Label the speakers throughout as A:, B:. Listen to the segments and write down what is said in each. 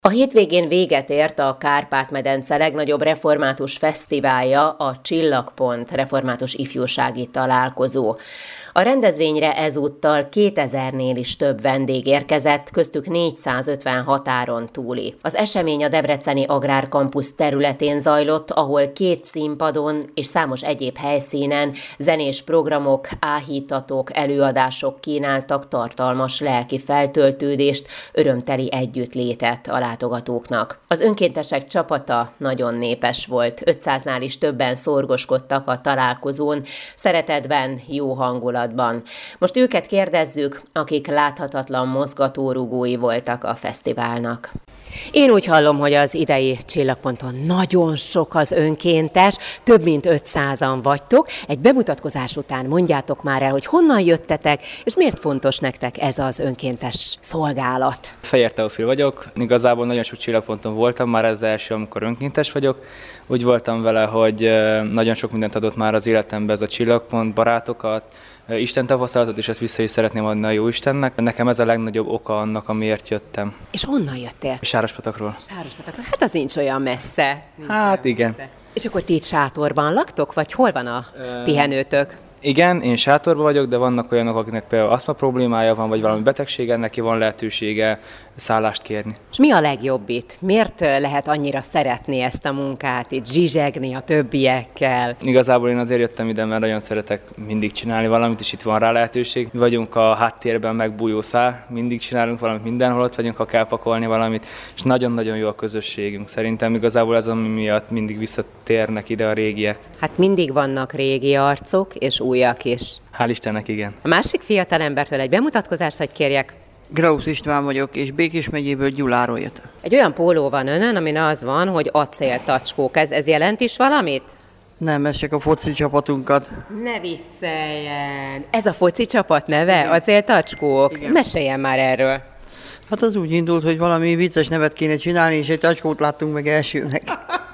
A: A hétvégén véget ért a Kárpát-medence legnagyobb református fesztiválja, a Csillagpont református ifjúsági találkozó. A rendezvényre ezúttal 2000-nél is több vendég érkezett, köztük 450 határon túli. Az esemény a debreceni Agrárkampusz területén zajlott, ahol 2 színpadon és számos egyéb helyszínen zenés programok, áhítatók, előadások kínáltak tartalmas lelki feltöltődést, örömteli együttlétet a látogatóknak. Az önkéntesek csapata nagyon népes volt, 500-nál is többen szorgoskodtak a találkozón, szeretetben, jó hangulatban. Most őket kérdezzük, akik láthatatlan mozgatórugói voltak a fesztiválnak. Én úgy hallom, hogy az idei Csillagponton nagyon sok az önkéntes, több mint 500-an vagytok. Egy bemutatkozás után mondjátok már el, hogy honnan jöttetek, és miért fontos nektek ez az önkéntes szolgálat.
B: Fejér Teofil vagyok, igazából nagyon sok Csillagponton voltam, már ez az első, amikor önkéntes vagyok. Úgy voltam vele, hogy nagyon sok mindent adott már az életembe ez a Csillagpont, barátokat, Isten tapasztalatot, és ezt vissza is szeretném adni a Jóistennek. Nekem ez a legnagyobb oka annak, amiért jöttem.
A: És honnan jöttél?
B: Sárospatakról.
A: Sárospatakról. Hát az nincs olyan messze.
B: Igen.
A: Messze. És akkor ti itt sátorban laktok, vagy hol van a pihenőtök?
B: Igen, én sátorban vagyok, de vannak olyanok, akiknek például asztma problémája van, vagy valami betegsége, neki van lehetősége szállást kérni.
A: És mi a legjobb itt? Miért lehet annyira szeretni ezt a munkát, itt zsizsegni a többiekkel?
B: Igazából én azért jöttem ide, mert nagyon szeretek mindig csinálni valamit, és itt van rá lehetőség. Mi vagyunk a háttérben megbújó szál, mindig csinálunk valamit, mindenhol ott vagyunk, ha kell pakolni valamit, és nagyon-nagyon jó a közösségünk. Szerintem igazából ez, ami miatt mindig visszatérnek ide a régiek.
A: Hát mindig vannak régi arcok, és újak is.
B: Hál' Istennek, igen.
A: A másik fiatalembertől egy bemutatkozást, hogy kérjek.
C: Grausz István vagyok, és Békés megyéből, Gyuláról jöttem.
A: Egy olyan póló van önön, amin az van, hogy acéltacskók. Ez jelent is valamit?
C: Nem, ez csak a foci csapatunkat.
A: Ne vicceljen! Ez a foci csapat neve? Igen. Acéltacskók? Igen. Meséljen már erről.
C: Hát az úgy indult, hogy valami vicces nevet kéne csinálni, és egy tacskót láttunk meg elsőnek.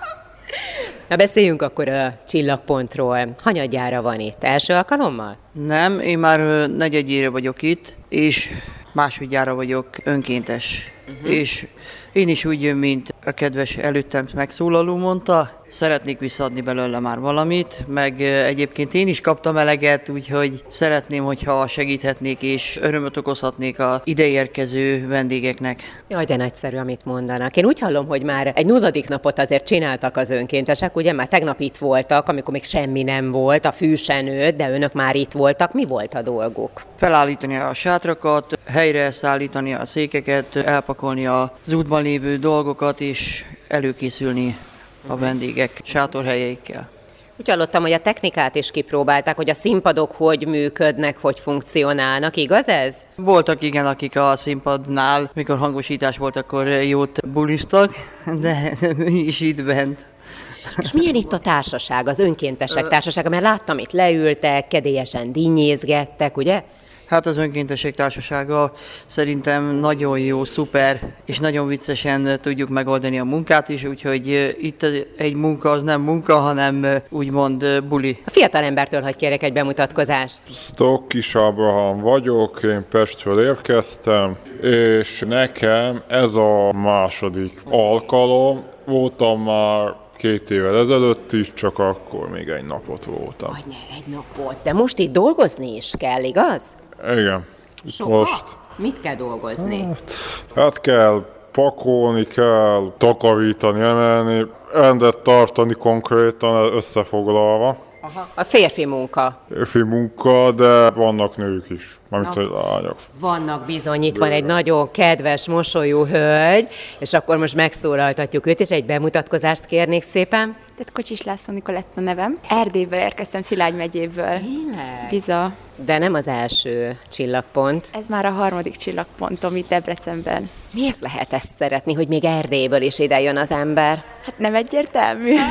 A: Na beszéljünk akkor a Csillagpontról. Hanyadjára van itt? Első alkalommal?
C: Nem, én már negyedjére vagyok itt, és másodjára vagyok önkéntes. És én is úgy jön, mint a kedves előttem megszólaló mondta, szeretnék visszaadni belőle már valamit, meg egyébként én is kaptam eleget, úgyhogy szeretném, hogyha segíthetnék és örömöt okozhatnék az ideérkező vendégeknek.
A: Jaj, de nagyszerű, amit mondanak. Én úgy hallom, hogy már egy 0. napot azért csináltak az önkéntesek, ugye már tegnap itt voltak, amikor még semmi nem volt, a fű se nőtt, de önök már itt voltak. Mi volt a dolguk?
C: Felállítani a sátrakat, helyre szállítani a székeket, elpakolni az útban lévő dolgokat és előkészülni a vendégek sátorhelyeikkel.
A: Úgy hallottam, hogy a technikát is kipróbálták, hogy a színpadok hogy működnek, hogy funkcionálnak, igaz ez?
C: Voltak igen, akik a színpadnál, mikor hangosítás volt, akkor jót buliztak, de mi is itt bent.
A: És milyen itt a társaság, az önkéntesek társasága? Mert láttam, itt leültek, kedélyesen dinnyézgettek, ugye?
C: Hát az önkéntesek társasága szerintem nagyon jó, szuper, és nagyon viccesen tudjuk megoldani a munkát is, úgyhogy itt egy munka az nem munka, hanem úgymond buli.
A: A fiatalembertől hagy kérek egy bemutatkozást.
D: Kis Ábrahám vagyok, én Pestről érkeztem, és nekem ez a második alkalom, voltam már 2 évvel ezelőtt is, csak akkor még egy napot voltam.
A: Hogyne, egy napot. De most itt dolgozni is kell, igaz?
D: Igen.
A: Most. Mit kell dolgozni?
D: Hát kell pakolni, kell takarítani, emelni, rendet tartani konkrétan összefoglalva.
A: Aha. A férfi munka.
D: Férfi munka, de vannak nők is, mármint a lányok.
A: Vannak bizony, itt van egy nagyon kedves, mosolyú hölgy, és akkor most megszólaltatjuk őt, és egy bemutatkozást kérnék szépen.
E: Tehát Kocsis László Nikoletta nevem. Erdélyből érkeztem, Szilágy megyéből.
A: Tényleg?
E: Biza.
A: De nem az első csillagpont.
E: Ez már a 3. csillagpontom itt Debrecenben.
A: Miért lehet ezt szeretni, hogy még Erdélyből is ide jön az ember?
E: Hát nem egyértelmű.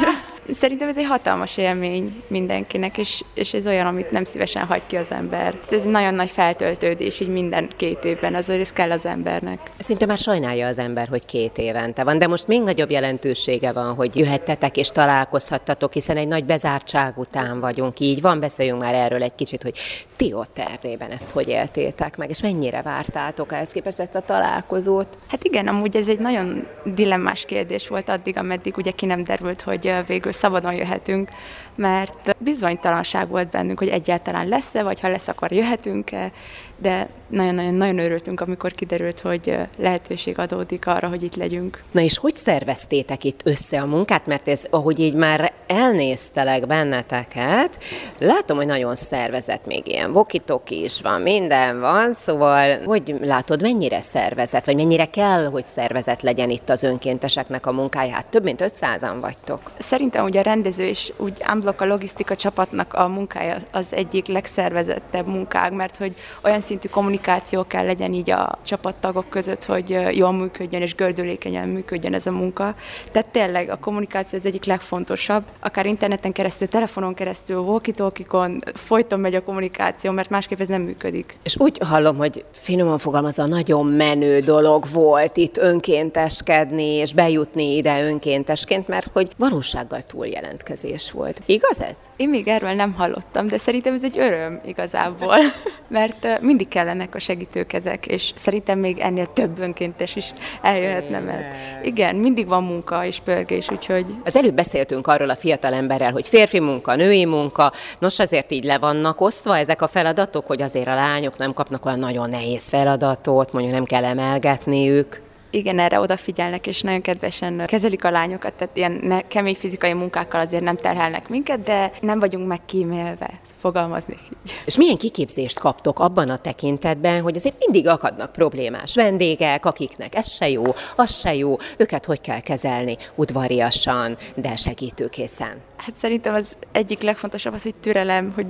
E: Szerintem ez egy hatalmas élmény mindenkinek, és ez olyan, amit nem szívesen hagy ki az ember. Ez egy nagyon nagy feltöltődés így minden 2 évben, azért ez kell az embernek.
A: Szinte már sajnálja az ember, hogy 2 évente van, de most még nagyobb jelentősége van, hogy jöhettetek és találkozhattatok, hiszen egy nagy bezártság után vagyunk, így van, beszéljünk már erről egy kicsit, hogy ti ott Erdélyben ezt hogy éltétek meg, és mennyire vártátok ehhez képest ezt a találkozót?
E: Hát igen, amúgy ez egy nagyon dilemmás kérdés volt addig, ameddig ugye ki nem derült, hogy végül szabadon jöhetünk, mert bizonytalanság volt bennünk, hogy egyáltalán lesz-e, vagy ha lesz, akkor jöhetünk-e, de nagyon-nagyon örültünk, amikor kiderült, hogy lehetőség adódik arra, hogy itt legyünk.
A: Na és hogy szerveztétek itt össze a munkát? Mert ez, ahogy így már elnéztelek benneteket, látom, hogy nagyon szervezett, még ilyen walkie-talkie is van, minden van, szóval hogy látod, mennyire szervezett, vagy mennyire kell, hogy szervezett legyen itt az önkénteseknek a munkája? Hát több mint 500-an vagytok.
E: Szerintem ugye a rendező és úgy unblock a logisztika csapatnak a munkája az egyik legszervezettebb munkák, mert hogy olyan szintű kommunikáció kell legyen így a csapattagok között, hogy jól működjön és gördülékenyen működjön ez a munka. Tehát tényleg a kommunikáció az egyik legfontosabb. Akár interneten keresztül, telefonon keresztül, walkie-talkie-kon folyton megy a kommunikáció, mert másképp ez nem működik.
A: És úgy hallom, hogy finoman fogalmazva nagyon menő dolog volt itt önkénteskedni és bejutni ide önkéntesként, mert hogy valósággal túljelentkezés volt. Igaz ez?
E: Én még erről nem hallottam, de szerintem ez egy öröm igazából, mert mindig kellenek a segítőkezek, és szerintem még ennél több önkéntes is eljöhetne, mert igen, mindig van munka és pörgés, úgyhogy...
A: Az előbb beszéltünk arról a fiatal emberrel, hogy férfi munka, női munka, nos azért így le vannak osztva ezek a feladatok, hogy azért a lányok nem kapnak olyan nagyon nehéz feladatot, mondjuk nem kell emelgetniük.
E: Igen, erre odafigyelnek, és nagyon kedvesen kezelik a lányokat, tehát ilyen kemény fizikai munkákkal azért nem terhelnek minket, de nem vagyunk megkímélve, fogalmaznék így.
A: És milyen kiképzést kaptok abban a tekintetben, hogy azért mindig akadnak problémás vendégek, akiknek ez se jó, az se jó, őket hogy kell kezelni udvariasan, de segítőkészen?
E: Hát szerintem az egyik legfontosabb az, hogy türelem, hogy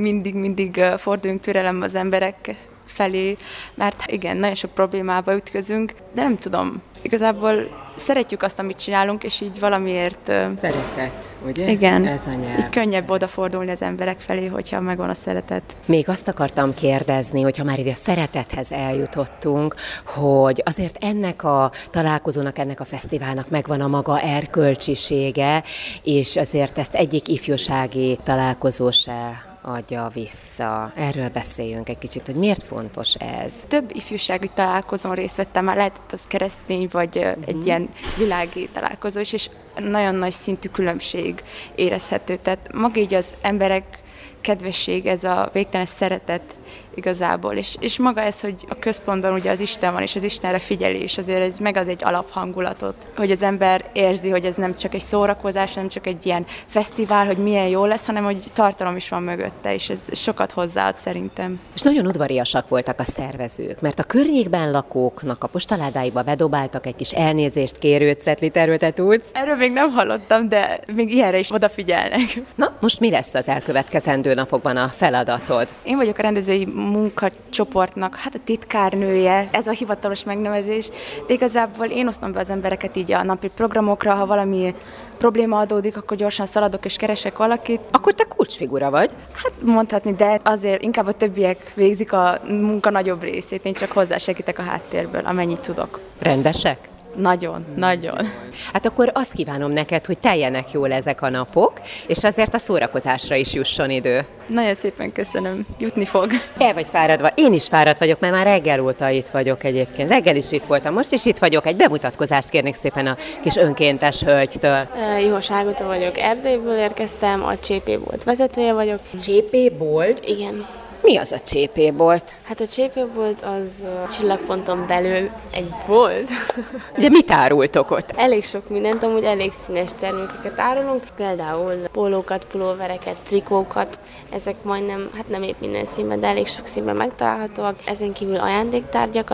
E: mindig forduljunk türelem az emberek felé, mert igen, nagyon sok problémába ütközünk, de nem tudom, igazából szeretjük azt, amit csinálunk, és így valamiért...
A: Szeretet, ugye?
E: Igen,
A: ez a nyelv.
E: Így könnyebb odafordulni az emberek felé, hogyha megvan a szeretet.
A: Még azt akartam kérdezni, hogyha már ide a szeretethez eljutottunk, hogy azért ennek a találkozónak, ennek a fesztiválnak megvan a maga erkölcsisége, és azért ezt egyik ifjúsági találkozó se adja vissza. Erről beszéljünk egy kicsit, hogy miért fontos ez?
E: Több ifjúsági találkozón részt vettem, már lehetett az keresztény, vagy egy ilyen világi találkozó is, és nagyon nagy szintű különbség érezhető. Tehát maga így az emberek kedvesség, ez a végtelen szeretet igazából, és maga ez, hogy a központban ugye az Isten van, és az Istenre figyelés, azért ez megad egy alaphangulatot, hogy az ember érzi, hogy ez nem csak egy szórakozás, nem csak egy ilyen fesztivál, hogy milyen jó lesz, hanem hogy tartalom is van mögötte, és ez sokat hozzáad szerintem.
A: És nagyon udvariasak voltak a szervezők, mert a környékben lakóknak a postaládáiba bedobáltak egy kis elnézést kérő cetlit, erről te tudsz?
E: Erről még nem hallottam, de még ilyenre is odafigyelnek.
A: Na, most mi lesz az elkövetkezendő napokban a feladatod?
E: Én vagyok a rendezői munkacsoportnak, hát a titkárnője, ez a hivatalos megnevezés, de igazából én osztom be az embereket így a napi programokra, ha valami probléma adódik, akkor gyorsan szaladok és keresek valakit.
A: Akkor te kulcsfigura vagy?
E: Hát mondhatni, de azért inkább a többiek végzik a munka nagyobb részét, én csak hozzásegítek a háttérből, amennyit tudok.
A: Rendesek?
E: Nagyon.
A: Hát akkor azt kívánom neked, hogy teljenek jól ezek a napok, és azért a szórakozásra is jusson idő.
E: Nagyon szépen köszönöm, jutni fog.
A: El vagy fáradva? Én is fáradt vagyok, mert már reggel óta itt vagyok egyébként. Reggel is itt voltam, most is itt vagyok. Egy bemutatkozást kérnék szépen a kis önkéntes hölgytől.
F: Juhos Ágota vagyok, Erdélyből érkeztem, a CP-bolt vezetője vagyok.
A: CP-bolt?
F: Igen.
A: Mi az a CP-bolt?
F: Hát a CP-bolt az Csillagponton belül egy bolt.
A: De mit árultok ott?
F: Elég sok mindent, amúgy elég színes termékeket árulunk, például pólókat, pulóvereket, trikókat, ezek majdnem, hát nem épp minden színben, de elég sok színben megtalálhatóak. Ezen kívül ajándéktárgyakat,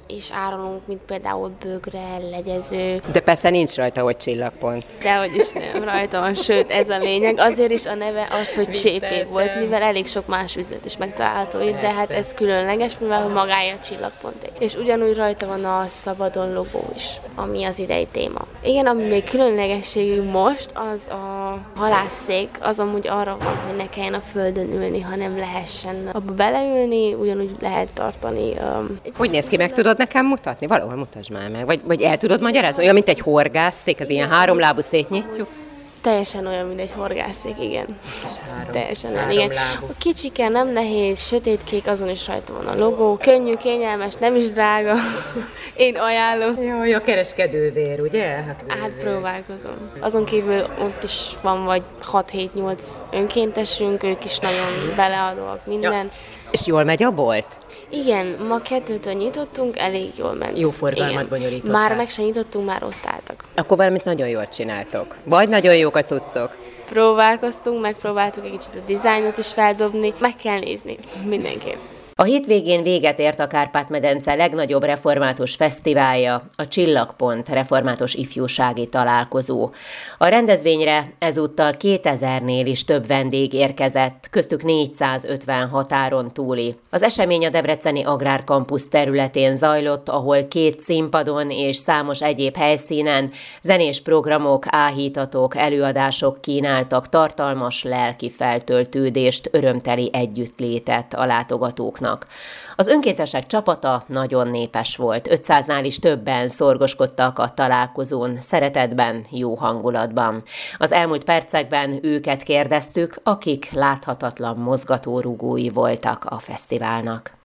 F: is árulunk, mint például bögre, legyező.
A: De persze nincs rajta, hogy csillagpont.
F: Dehogy is nem, rajta van, sőt, ez a lényeg. Azért is a neve az, hogy csépé volt, mivel elég sok más üzlet is megtalálható itt, de hát ez különleges, mivel magája a csillagponté. És ugyanúgy rajta van a Szabadon logó is, ami az idei téma. Igen, ami még különlegességű most, az a halásszék, az amúgy arra van, hogy ne kelljen a földön ülni, hanem lehessen abba beleülni, ugyanúgy lehet tartani.
A: Hogy néz ki, meg tudod nekem mutatni? Valahol mutasd már meg. Vagy el tudod magyarázni? Olyan, mint egy horgászszék, az ilyen háromlábú szétnyitjuk?
F: Teljesen olyan, mint egy horgászszék, igen. Teljesen olyan, igen. A kicsike, nem nehéz, sötétkék, azon is rajta van a logó. Könnyű, kényelmes, nem is drága. Én ajánlom.
A: Jaj, a kereskedővér, ugye?
F: Hát próbálkozom. Azon kívül ott is van vagy 6-7-8 önkéntesünk, ők is nagyon beleadóak minden. Ja.
A: És jól megy a bolt?
F: Igen, ma 2-től nyitottunk, elég jól ment.
A: Jó forgalmat bonyolították.
F: Már meg se nyitottunk, már ott álltak.
A: Akkor valamit nagyon jól csináltok. Vagy nagyon jók a cuccok.
F: Próbálkoztunk, megpróbáltuk egy kicsit a dizájnot is feldobni. Meg kell nézni, mindenképp.
A: A hétvégén véget ért a Kárpát-medence legnagyobb református fesztiválja, a Csillagpont református ifjúsági találkozó. A rendezvényre ezúttal 2000-nél is több vendég érkezett, köztük 450 határon túli. Az esemény a debreceni Agrárkampusz területén zajlott, ahol 2 színpadon és számos egyéb helyszínen zenés programok, áhítatok, előadások kínáltak tartalmas lelki feltöltődést, örömteli együttlétet a látogatóknak. Az önkéntesek csapata nagyon népes volt, 500-nál is többen szorgoskodtak a találkozón, szeretetben, jó hangulatban. Az elmúlt percekben őket kérdeztük, akik láthatatlan mozgatórugói voltak a fesztiválnak.